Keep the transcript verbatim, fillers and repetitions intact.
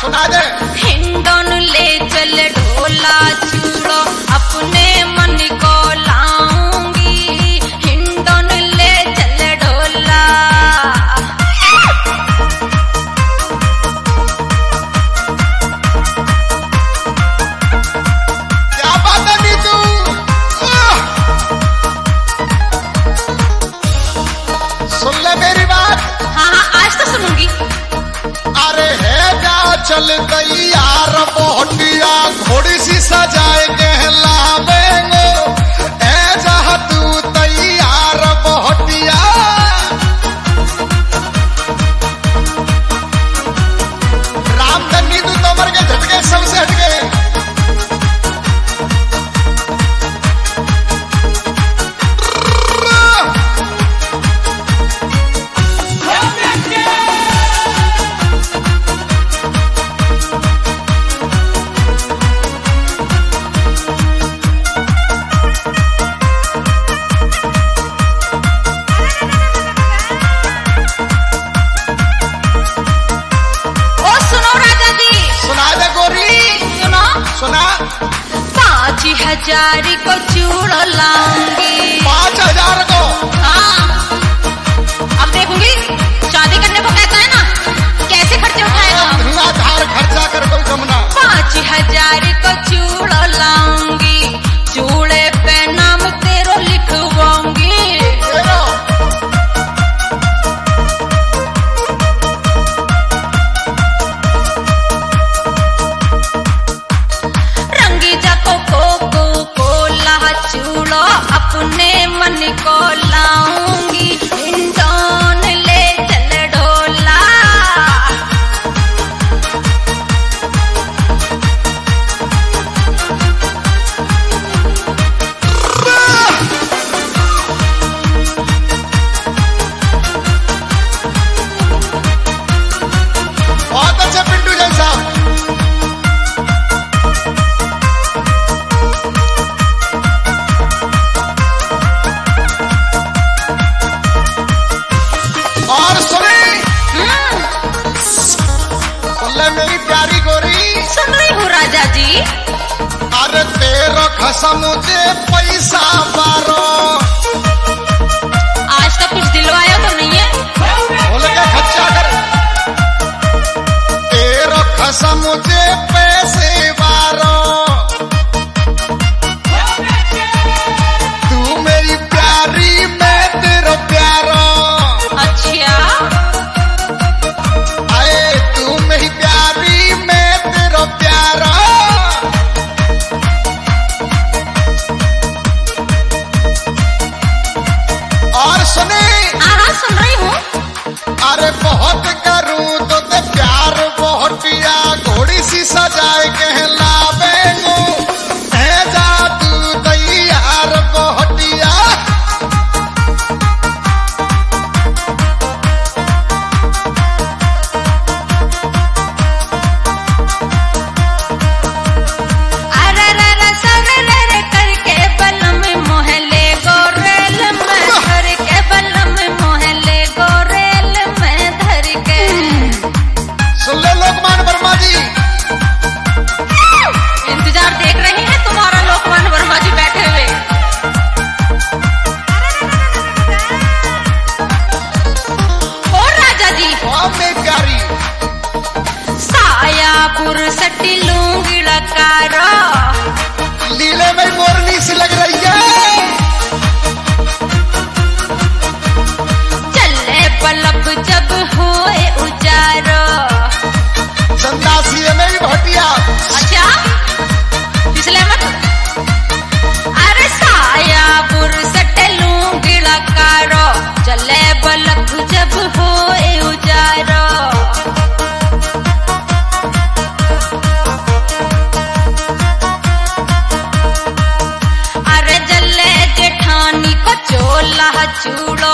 सुना दे। हिंडोन ले चल ढोला चूड़ो अपने मन को लाऊंगी, हिंडोन ले चल ढोला। क्या बात है नीतू, सुन ले मेरी बात। हाँ हाँ आज तो सुनूंगी। अरे है जा चल गई यार बोटिया, घोड़ी सी सजाए के लावेंगे, ए जा तू तैयार बोटिया। रामधनी तू तो मर के झटके सबसे हट गए। सुना पाँच हजार को चूड़ो लाऊंगी। पाँच हजार को? हाँ अब देखूंगी, शादी करने को कहता है ना, कैसे खर्चे उठाएगा। धुआंधार खर्चा कर कोई कमना। पाँच हजार को चूड़ो लाऊंगी, चूड़े पे नाम तेरो लिखवाऊंगी। चूड़ो अपने मन को लाऊंगी, हिंडोन ले चल ढोला। बहुत अच्छा पिंटू जैसा। और सुनी मेरी प्यारी गोरी, सुन रही हूँ राजा जी। अरे तेरो खसा मुझे पैसा बारो, आज तक कुछ दिलवाया तो नहीं है। बोले क्या खर्चा कर। तेरो खसा मुझे पैसे बारो, तू मेरी प्यारी मैं तेरो प्यारो। अच्छा आए तू मेरी प्यारी मैं तेरो प्यारा। और सुने, हाँ सुन रही हूँ। अरे बहुत करूं तो ते प्यार बोटिया, घोड़ी सी सजाए के लावेंगो, है जा तू तैयार बोटिया। अरे रे रे सर रे रे करके बलम मोहल्ले गोरेल में धर के, बलम मोहल्ले गोरेल में धर के। सुन ले लोकमान वर्मा जी, इंतजार देख रहे हैं तुम्हारा लोकमान वर्मा जी बैठे हुए। और राजा जी, हाँ मैं प्यारी। सायापुर सटी लूंगी लकारो, लीले में मोरनी सी लग रही है। चले बल्ब जब होए उजारो। संदासी है मेरी भटिया। अच्छा इसलिए मत। अरे सायापुर सटे लूंगी लकारो, चले बल्ब जब होए उजारो। अरे जले जेठानी को चोला चूड़ो